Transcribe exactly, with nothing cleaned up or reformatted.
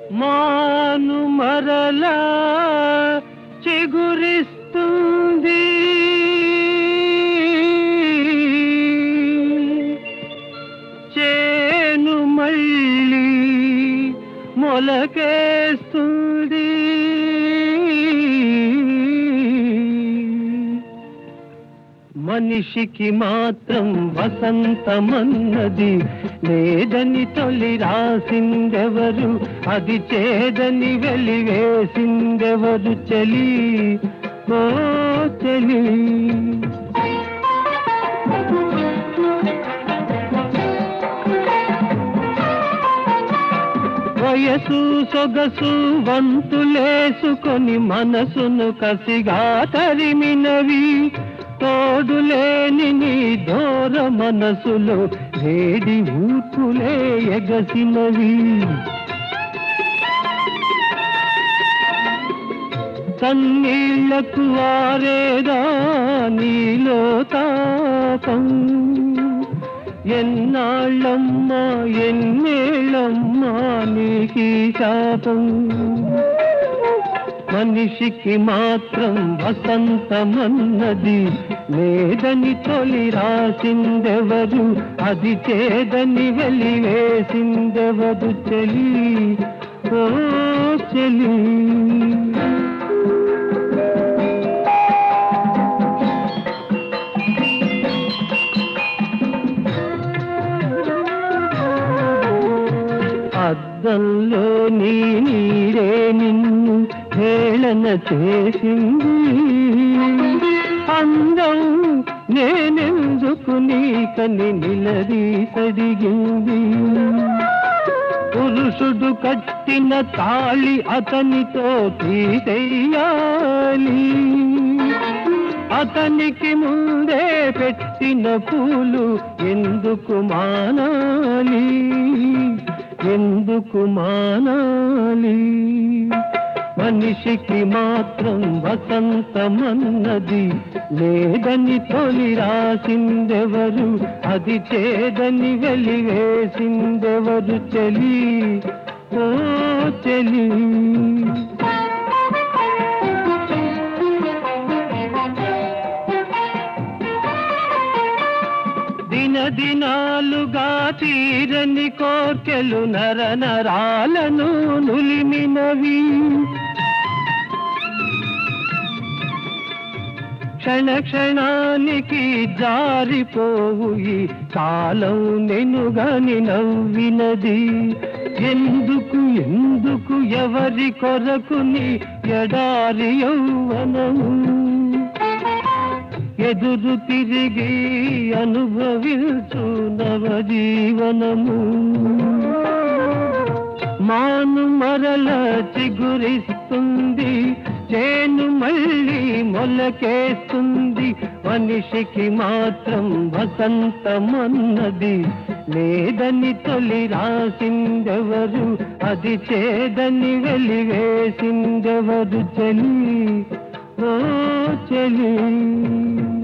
మాను మరలా చిగురిస్తుంది, చేను మళ్ళీ మొలకేస్తుంది. మనిషికి మాత్రం వసంతమన్నది లేదని తొలి రాసిందెవరు, అది చేదని వెలివేసిందెవరు చెలి, ఓ చెలి. వయసు సొగసు వంతులేసుకొని మనసును కసిగా తరిమినవి, తోడులేని నీ దూర మనసులో వేడి ఊర్పులే ఎగసినవి. కన్నీళ్లకు ఆరేదా నీలో తాపం, ఎన్నాళ్ళమ్మా ఎన్నేళ్ళమ్మా నీకీ శాపం. మనిషికి మాత్రం వసంతమన్నది లేదని తొలి రాసిందెవరు, అది చేదని వెలివేసిందెవరు చెలి, ఓ చెలి. అద్దంలో నీ నీరే నిన్ను హేళన చేసింది, అందం నేనెందుకు నీకని నిలదీసడిగింది. పురుషుడు కట్టిన తాళి అతనితో తీసేయాలి, అతనికి ముందే పెట్టిన పూలు ఎందుకు మానాలి, ఎందుకు మానాలి. మనిషికి మాత్రం వసంతమన్నది లేదని తొలి రాసిందెవరు, అది చేదని వెలివేసిందెవరు చెలి, ఓ చెలి. దినదినాలుగా తీరని కోర్కెలు నర నరాలను నులిమినవి, క్షణ క్షణానికి జారిపోవు ఈ కాలం నెనుగని నవ్వినది. ఎందుకు ఎందుకు ఎవరి కొరకు నీ ఎడారి యౌవనము, ఎదురు తిరిగి అనుభవించు నవజీవనము. మాను మరల చిగురిస్తుంది, చేను మళ్ళీ మొలకేస్తుంది. మనిషికి మాత్రం వసంతమన్నది లేదని తొలి రాసిందెవరు, అది చేదని వెలివేసిందెవరు చెలి, ఓ చెలి.